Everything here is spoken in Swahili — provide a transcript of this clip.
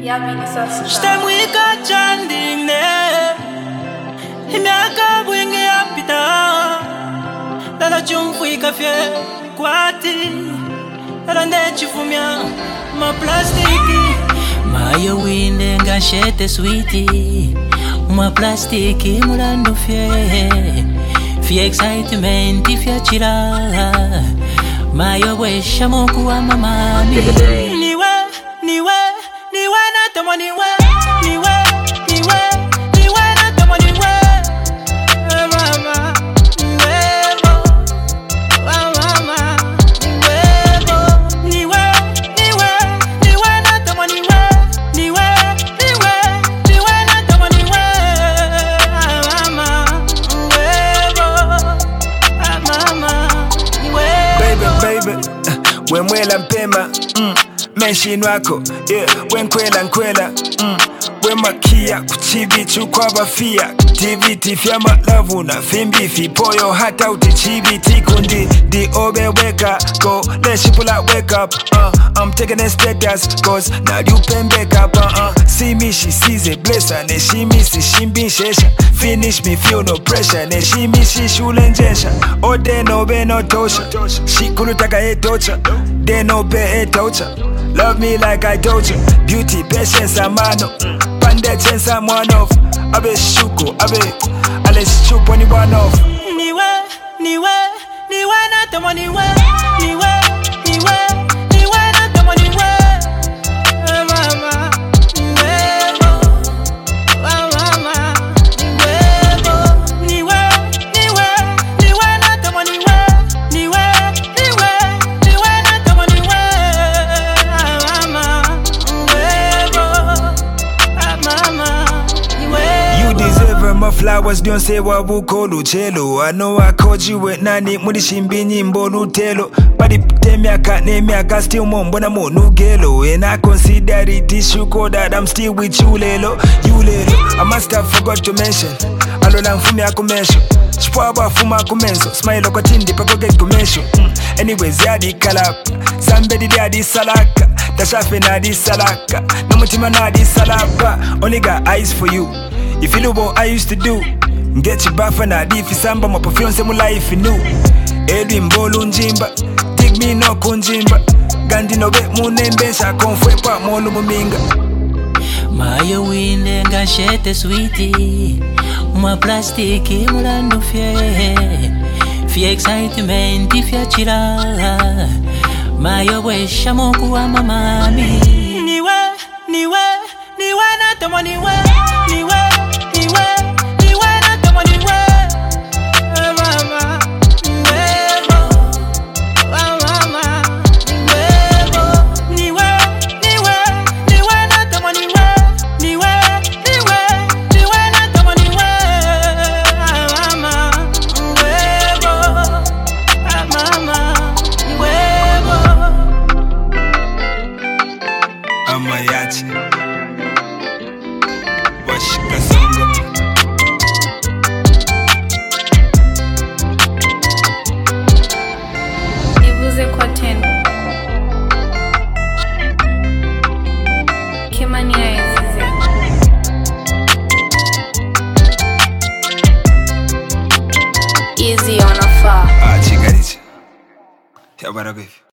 Stamwika chandine Imyaka bwingi yapita Lala chumfu ikafye kwati Lala ndechifumya ma plastiki Mayo winde nga shete sweetie Ma plastiki mulando fye Fye excitement ifya chira Mayo wesha moku wa mamami Niwe natamwa niwe natamwa niwe mama niwebo mama niwebo niwe natamwa niwe natamwa niwe mama niwebo mama niwebo baby wemwela mpema Menshini wako, yeah, wenkwela nkwela Wemakia kuchibichu kwa bafia Tiviti fya malavu na fimbifi Poyo hata utichibiti kundi Di obe wake up, go, let's shipula wake up I'm taking a status, cause now you pen back up See me, she sees a blessing And she misses, she be shesha Finish me, feel no pressure And she misses, she ulenjesha Ode no be no tosha She kulutaka e tocha De no be e tocha Love me like I told you. Beauty, patience, amano. Pande chance, I'm one off. Abe shuko, abe. Ales chupo ni one off. Niwe natamwa niwe natamwa niwe mama niwebo mama niwebo niwe natamwa niwe natamwa niwe mama niwebo mama niwebo. You deserve my flowers, don't say wabuko luchelo. I know I caught you with nani mudishimbi nyimbo lutelo. Badi temyaka nemyaka still mbona monugelo. And I consider it issue that I'm still with you lelo. I must have forgot to mention Alola mfumi akumesho Chipwaba fuma akumenso Smile kwa tindi pako get kumesho Anyways yadi kalap Zambedi yadi salaka Tashafe na di salaka Namutima na di salaka Only got eyes for you If you know what I used to do Get you back for na di fisamba Mwapo fionse mu life new Edwi mbolu njimba Dig me no kunjimba Gandi no be munembesha Konfwe pa molu muminga Mayo winde nga shete sweetie Ma plastiki mulando fye excitement ifya chira Mayo wesha moku wa mamami Niwe natamwa niwe natamwa niwe mama niwebo mama niwebo niwe natamwa niwe natamwa niwe mama niwebo mama niwebo Amayachi Washika songo Ivuze kwa tendo Kimani ya ezize Easy on a far Chikarichi Yabara beef